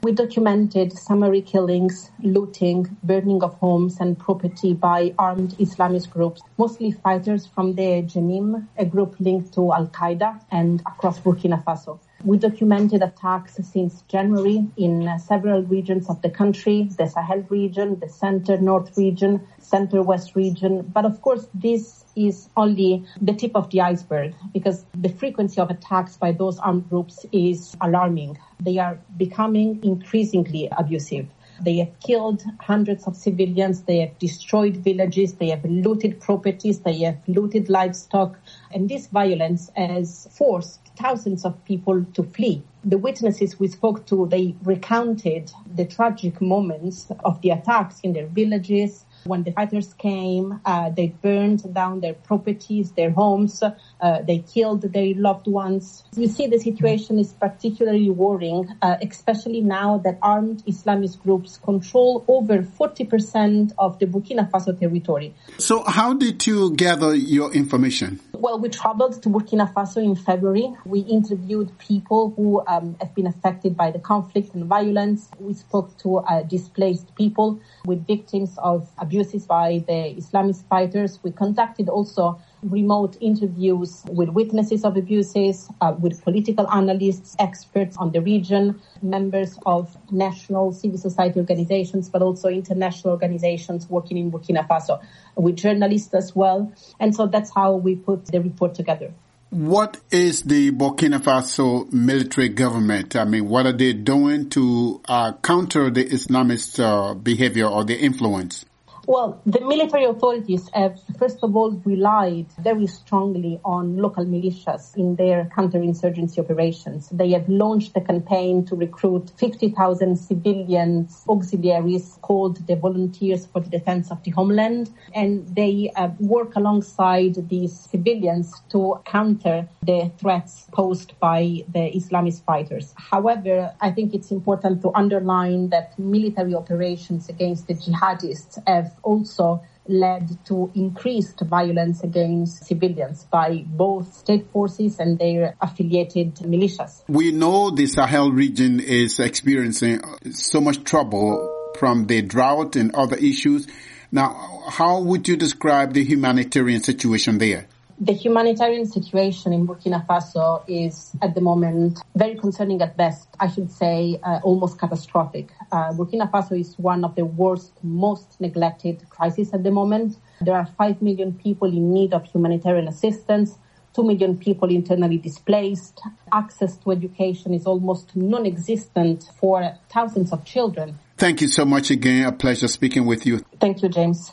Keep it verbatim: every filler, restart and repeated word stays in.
We documented summary killings, looting, burning of homes and property by armed Islamist groups, mostly fighters from the Jenim, a group linked to Al-Qaeda, and across Burkina Faso. We documented attacks since January in uh, several regions of the country, the Sahel region, the center-north region, center-west region. But of course, this is only the tip of the iceberg because the frequency of attacks by those armed groups is alarming. They are becoming increasingly abusive. They have killed hundreds of civilians. They have destroyed villages. They have looted properties. They have looted livestock. And this violence has forced thousands of people to flee. The witnesses we spoke to, they recounted the tragic moments of the attacks in their villages. When the fighters came, uh, they burned down their properties, their homes. Uh, they killed their loved ones. You see, the situation is particularly worrying, uh, especially now that armed Islamist groups control over forty percent of the Burkina Faso territory. So how did you gather your information? Well, we traveled to Burkina Faso in February. We interviewed people who um, have been affected by the conflict and violence. We spoke to uh, displaced people with victims of abuses by the Islamist fighters. We conducted also remote interviews with witnesses of abuses, uh, with political analysts, experts on the region, members of national civil society organizations, but also international organizations working in Burkina Faso, with journalists as well. And so that's how we put the report together. What is the Burkina Faso military government? I mean, what are they doing to uh, counter the Islamist uh, behavior or the influence? Well, the military authorities have, first of all, relied very strongly on local militias in their counterinsurgency operations. They have launched a campaign to recruit fifty thousand civilians, auxiliaries called the Volunteers for the Defense of the Homeland, and they uh, work alongside these civilians to counter the threats posed by the Islamist fighters. However, I think it's important to underline that military operations against the jihadists have also led to increased violence against civilians by both state forces and their affiliated militias. We know the Sahel region is experiencing so much trouble from the drought and other issues. Now, how would you describe the humanitarian situation there? The humanitarian situation in Burkina Faso is, at the moment, very concerning at best. I should say uh, almost catastrophic. Uh, Burkina Faso is one of the worst, most neglected crises at the moment. There are five million people in need of humanitarian assistance, two million people internally displaced. Access to education is almost non-existent for thousands of children. Thank you so much again. A pleasure speaking with you. Thank you, James.